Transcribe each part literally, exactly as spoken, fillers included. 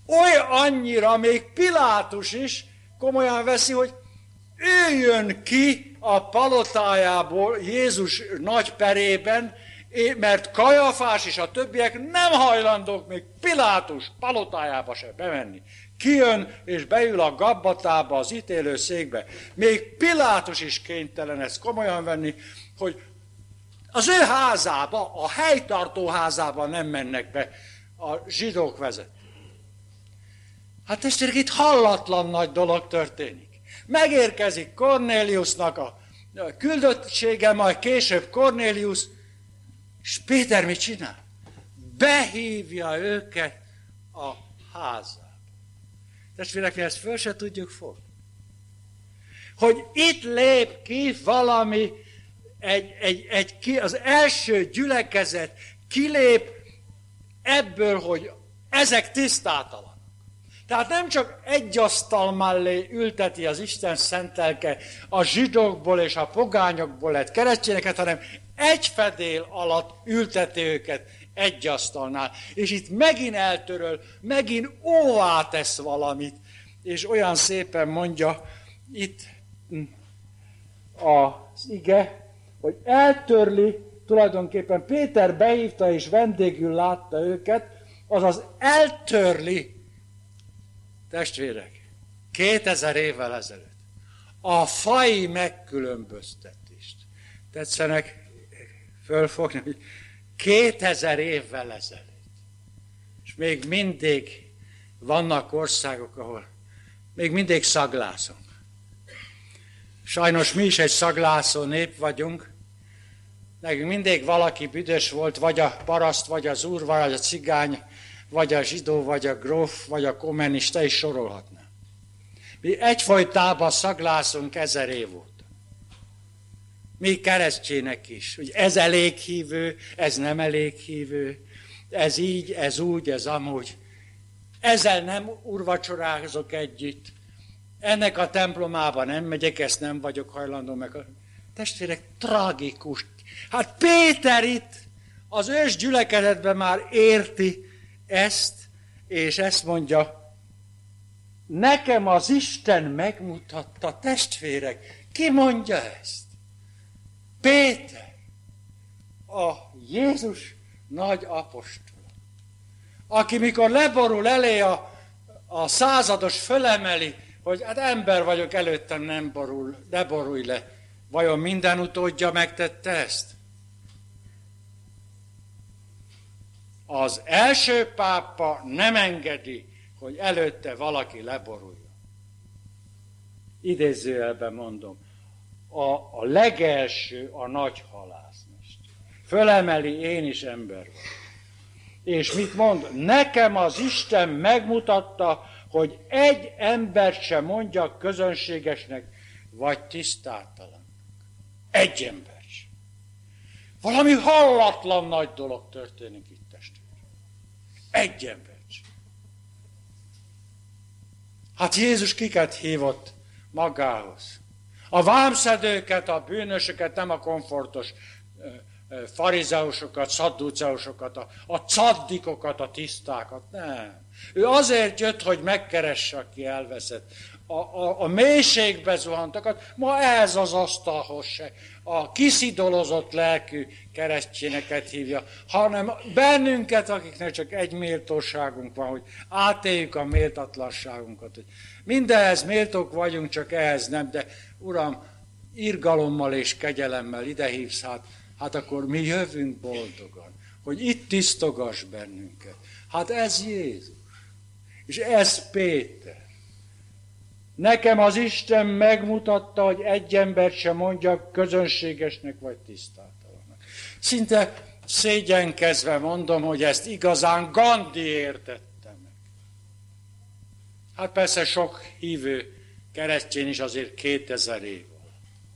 Olyan annyira, még Pilátus is komolyan veszi, hogy ő jön ki a palotájából Jézus nagy perében, mert Kajafás és a többiek nem hajlandók még Pilátus palotájába se bemenni. Kijön és beül a gabbatába, az ítélőszékbe. Még Pilátus is kénytelen ezt komolyan venni, hogy az ő házába, a helytartó házába nem mennek be a zsidók vezetők. Hát testvérek, itt hallatlan nagy dolog történik. Megérkezik Kornéliusnak a küldöttsége, majd később Kornélius, és Péter mit csinál? Behívja őket a házába. Testvérek, mi ezt föl se tudjuk fogni. Hogy itt lép ki valami, egy, egy, egy, ki, az első gyülekezet kilép ebből, hogy ezek tisztátalan. Tehát nem csak egy asztal mellé ülteti az Isten szent lelke a zsidókból és a pogányokból lett keresztényeket, hanem egy fedél alatt ülteti őket egy asztalnál. És itt megint eltöröl, megint óvá tesz valamit, és olyan szépen mondja itt az ige, hogy eltörli, tulajdonképpen Péter behívta és vendégül látta őket, azaz eltörli, testvérek, kétezer évvel ezelőtt a faji megkülönböztetést. Tetszenek fölfogni, hogy kétezer évvel ezelőtt. És még mindig vannak országok, ahol még mindig szaglászunk. Sajnos mi is egy szaglászó nép vagyunk. Nekünk mindig valaki büdös volt, vagy a paraszt, vagy az úr, vagy a cigány, vagy a zsidó, vagy a gróf, vagy a kommunista, is sorolhatnám. Mi egyfolytában szaglászunk ezer év óta. Mi keresztjének is, hogy ez elég hívő, ez nem elég hívő, ez így, ez úgy, ez amúgy. Ezzel nem urvacsorázok együtt. Ennek a templomában nem megyek, ezt nem vagyok hajlandó meg. Testvérek, tragikus. Hát Péter itt az ős gyülekezetben már érti ezt, és ezt mondja, nekem az Isten megmutatta, testvérek. Ki mondja ezt? Péter, a Jézus nagy apostola, aki mikor leborul elé a, a százados fölemeli, hogy hát ember vagyok, előttem nem borul, ne borulj le. Vajon minden utódja megtette ezt? Az első pápa nem engedi, hogy előtte valaki leboruljon. Idézőjelben mondom, a, a legelső a nagy halászmester. Fölemeli, én is ember vagyok. És mit mond? Nekem az Isten megmutatta, hogy egy ember sem mondja közönségesnek, vagy tisztátalan. Egy ember sem. Valami hallatlan nagy dolog történik itt, testvérek. Egy ember sem. Hát Jézus kiket hívott magához? A vámszedőket, a bűnösöket, nem a komfortos farizeusokat, szadduceusokat, a, a caddikokat, a tisztákat, nem. Ő azért jött, hogy megkeresse, aki elveszett. A, a, a mélységbe zuhantakat, ma ez az asztalhoz se. A kiszidolozott lelkű keresztényeket hívja, hanem bennünket, akiknek csak egy méltóságunk van, hogy átéljük a méltatlanságunkat. Hogy mindenhez méltók vagyunk, csak ehhez nem, de Uram, irgalommal és kegyelemmel ide hívsz, hát, hát akkor mi jövünk boldogan, hogy itt tisztogass bennünket. Hát ez Jézus, és ez Péter. Nekem az Isten megmutatta, hogy egy embert sem mondjak közönségesnek vagy tisztátalannak. Szinte szégyenkezve mondom, hogy ezt igazán Gandhi értette meg. Hát persze sok hívő keresztény is azért kétezer év alatt.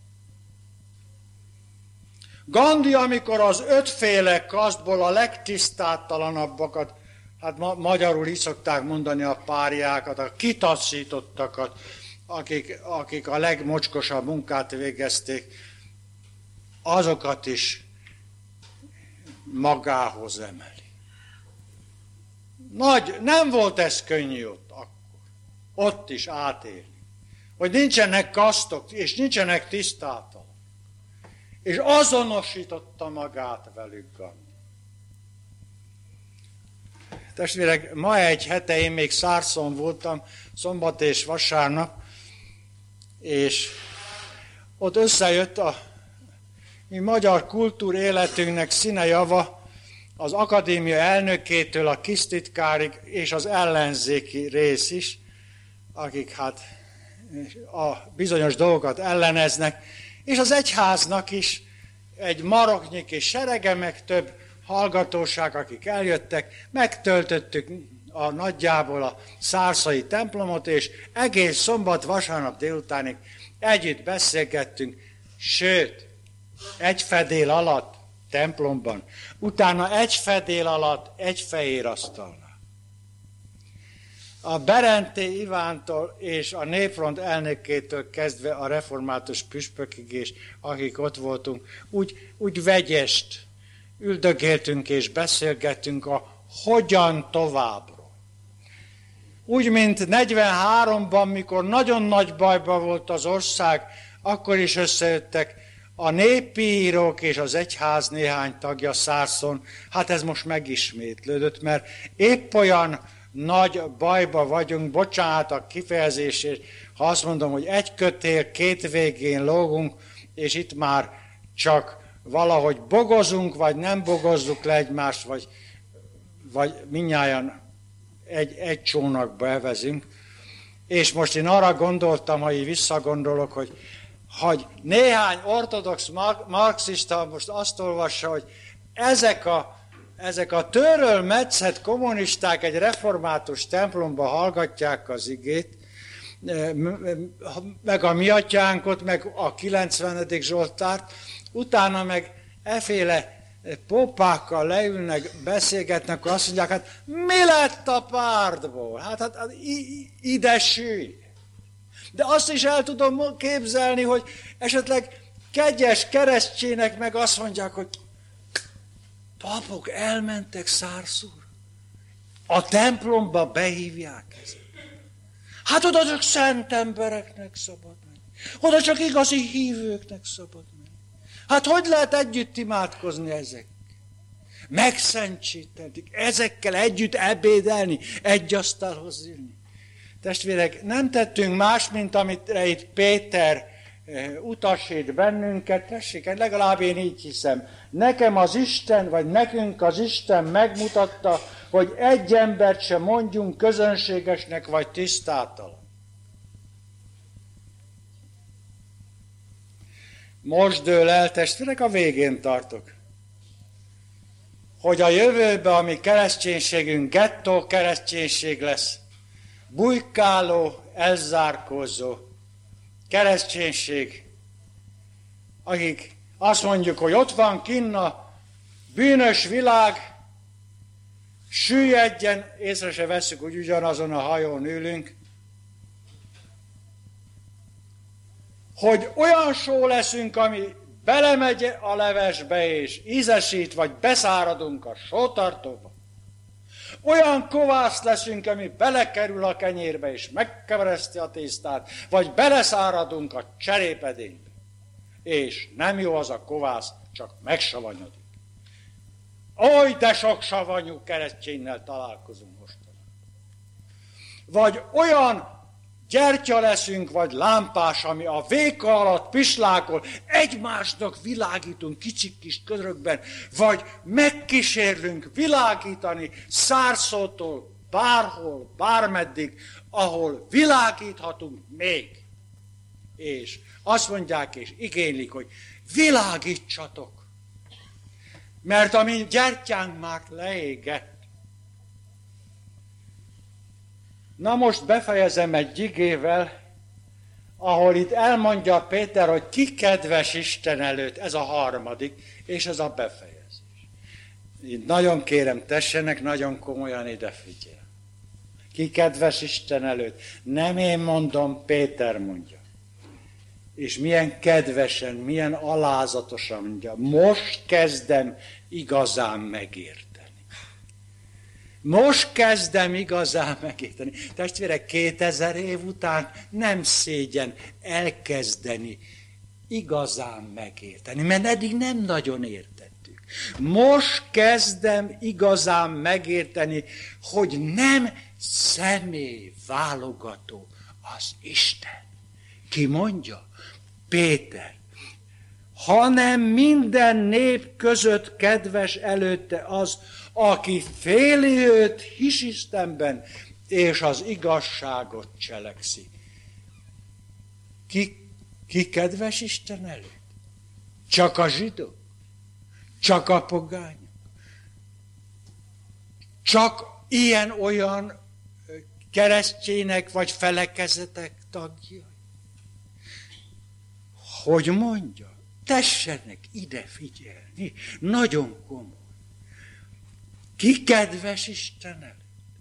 Gandhi, amikor az ötféle kasztból a legtisztátalanabbakat, hát ma, magyarul is szokták mondani a párjákat, a kitaszítottakat, akik, akik a legmocskosabb munkát végezték, azokat is magához emeli. Nagy, nem volt ez könnyű ott akkor. Ott is átélni. Hogy nincsenek kasztok, és nincsenek tisztátalanok. És azonosította magát velük Gandhi. Testvérek, ma egy hete én még Szárszón voltam, szombat és vasárnap, és ott összejött a mi magyar kultúr életünknek színejava, az akadémia elnökétől a kisztitkárig és az ellenzéki rész is, akik hát a bizonyos dolgokat elleneznek, és az egyháznak is egy maroknyi kis serege, meg több hallgatóság, akik eljöttek, megtöltöttük a nagyjából a szárszai templomot, és egész szombat, vasárnap délutánig együtt beszélgettünk, sőt, egy fedél alatt templomban, utána egy fedél alatt egy fehér asztalnál. A Berenté Ivántól és a Népfront elnökétől kezdve a református püspökig és akik ott voltunk, úgy, úgy vegyest üldögéltünk és beszélgettünk a hogyan továbbról. Úgy, mint negyvenháromban, mikor nagyon nagy bajban volt az ország, akkor is összejöttek a népírók és az egyház néhány tagja Szárszón. Hát ez most megismétlődött, mert épp olyan nagy bajba vagyunk, bocsánat a kifejezésért, ha azt mondom, hogy egy kötél, két végén lógunk, és itt már csak valahogy bogozunk, vagy nem bogozzuk le egymást, vagy, vagy mindnyájan egy, egy csónakba evezünk. És most én arra gondoltam, ha így visszagondolok, hogy, hogy néhány ortodox marxista most azt olvassa, hogy ezek a, ezek a tőről metszett kommunisták egy református templomba hallgatják az igét, meg a mi atyánkot, meg a kilencvenedik Zsoltárt, utána meg efféle popákkal leülnek, beszélgetnek, akkor azt mondják, hát mi lett a pártból? Hát, hát, hát ide sülj. De azt is el tudom képzelni, hogy esetleg kegyes keresztjének meg azt mondják, hogy papok elmentek Szárszóra. A templomba behívják ezt. Hát oda csak szent embereknek szabad menni. Oda csak igazi hívőknek szabad menni. Hát hogy lehet együtt imádkozni ezek? Megszentsítenik, ezekkel együtt ebédelni, egy asztalhoz ülni. Testvérek, nem tettünk más, mint amit itt Péter utasít bennünket, tessék, legalább én így hiszem. Nekem az Isten, vagy nekünk az Isten megmutatta, hogy egy embert sem mondjunk közönségesnek, vagy tisztátalan. Most dől el, testvérek, a végén tartok. Hogy a jövőben a mi kereszténységünk gettó kereszténység lesz, bujkáló, elzárkózó kereszténység, akik azt mondjuk, hogy ott van kinn a bűnös világ, süllyedjen, észre se veszük, hogy ugyanazon a hajón ülünk, hogy olyan só leszünk, ami belemegy a levesbe és ízesít, vagy beszáradunk a sótartóba. Olyan kovász leszünk, ami belekerül a kenyérbe és megkevereszti a tésztát, vagy beleszáradunk a cserépedénybe. És nem jó az a kovász, csak megsavanyodik. Oly, de sok savanyú kereszténynel találkozunk mostanában. Vagy olyan gyertya leszünk, vagy lámpás, ami a véka alatt pislákol, egymásnak világítunk kicsik kis körökben, vagy megkísérlünk világítani Szárszótól bárhol, bármeddig, ahol világíthatunk még. És azt mondják és igénylik, hogy világítsatok, mert a mi gyertyánk már leégett. Na most befejezem egy igével, ahol itt elmondja Péter, hogy ki kedves Isten előtt, ez a harmadik, és ez a befejezés. Itt nagyon kérem, tessenek nagyon komolyan ide figyel. Ki kedves Isten előtt. Nem én mondom, Péter mondja. És milyen kedvesen, milyen alázatosan mondja. Most kezdem igazán megérteni. Most kezdem igazán megérteni. Testvérek, kétezer év után nem szégyen elkezdeni igazán megérteni, mert eddig nem nagyon értettük. Most kezdem igazán megérteni, hogy nem személy válogató az Isten. Ki mondja? Péter. Hanem minden nép között kedves előtte az, aki féli őt hisz Istenben, és az igazságot cselekszi. Ki, ki kedves Isten előtt? Csak a zsidók? Csak a pogányok? Csak ilyen-olyan keresztjének vagy felekezetek tagjai? Hogy mondja? Tessenek ide figyelni, nagyon komoly. Ki kedves Isten előtt?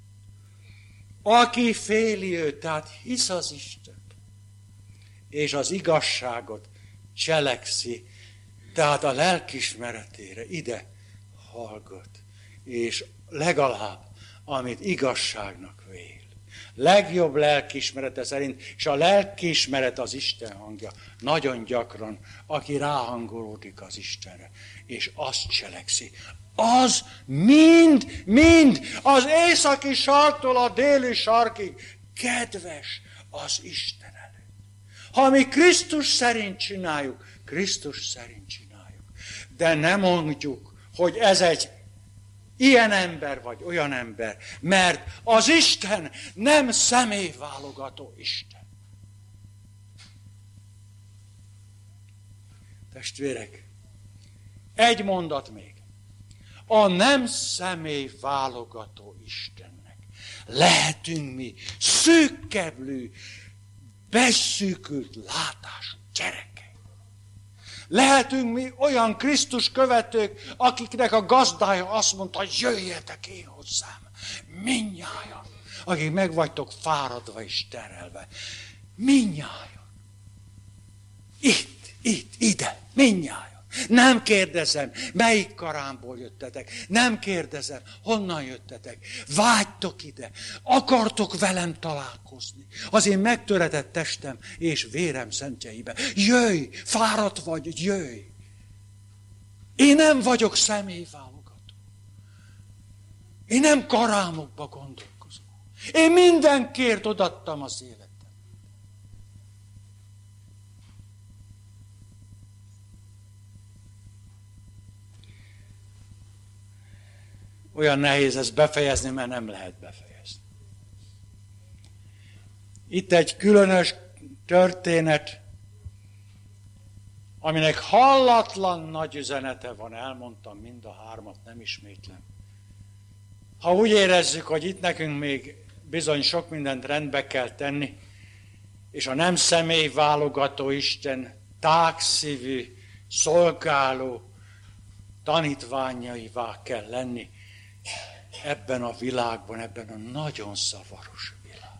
Aki féli őt, tehát hisz az Isten, és az igazságot cselekszi, tehát a lelkiismeretére ide hallgat, és legalább, amit igazságnak vél. Legjobb lelkiismerete szerint, és a lelkiismeret az Isten hangja, nagyon gyakran, aki ráhangolódik az Istenre, és azt cselekszi. Az mind, mind az északi sarktól a déli sarkig kedves az Isten előtt. Ha mi Krisztus szerint csináljuk, Krisztus szerint csináljuk. De nem mondjuk, hogy ez egy ilyen ember vagy olyan ember, mert az Isten nem személyválogató Isten. Testvérek, egy mondat még. A nem személyválogató Istennek lehetünk mi szűkkeblű, beszűkült látású gyerekek. Lehetünk mi olyan Krisztus követők, akiknek a gazdája azt mondta, hogy jöjjetek én hozzám, mindnyájan, akik meg vagytok fáradva és terelve. Mindnyájan. Itt, itt, ide, mindnyájan. Nem kérdezem, melyik karámból jöttetek. Nem kérdezem, honnan jöttetek. Vágytok ide. Akartok velem találkozni. Az én megtöretett testem és vérem szentjeibe. Jöjj, fáradt vagy, jöjj. Én nem vagyok személyválogató. Én nem karámokba gondolkozom. Én mindenkért odaadtam az életet. Olyan nehéz ezt befejezni, mert nem lehet befejezni. Itt egy különös történet, aminek hallatlan nagy üzenete van, elmondtam mind a hármat, nem ismétlem. Ha úgy érezzük, hogy itt nekünk még bizony sok mindent rendbe kell tenni, és a nem személyválogató Isten tágszívű, szolgáló tanítványaivá kell lenni, ebben a világban, ebben a nagyon zavaros világban.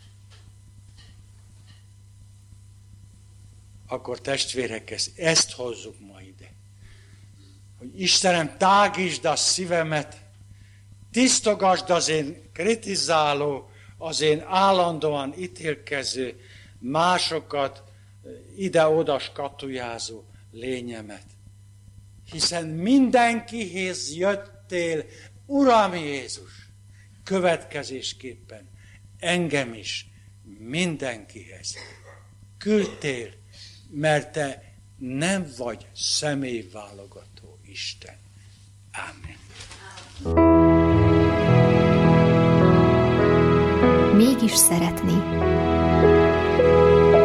Akkor testvérek, ezt hozzuk ma ide. Hogy Istenem, tágítsd a szívemet, tisztogasd az én kritizáló, az én állandóan ítélkező, másokat ide-oda skatujázó lényemet. Hiszen mindenkihez jöttél, Uram Jézus, következésképpen engem is mindenkihez küldtél, mert te nem vagy személyválogató Isten. Ámen. Mégis szeretni.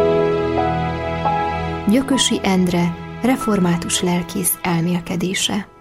Gyökösi Endre, református lelkész elmélkedése.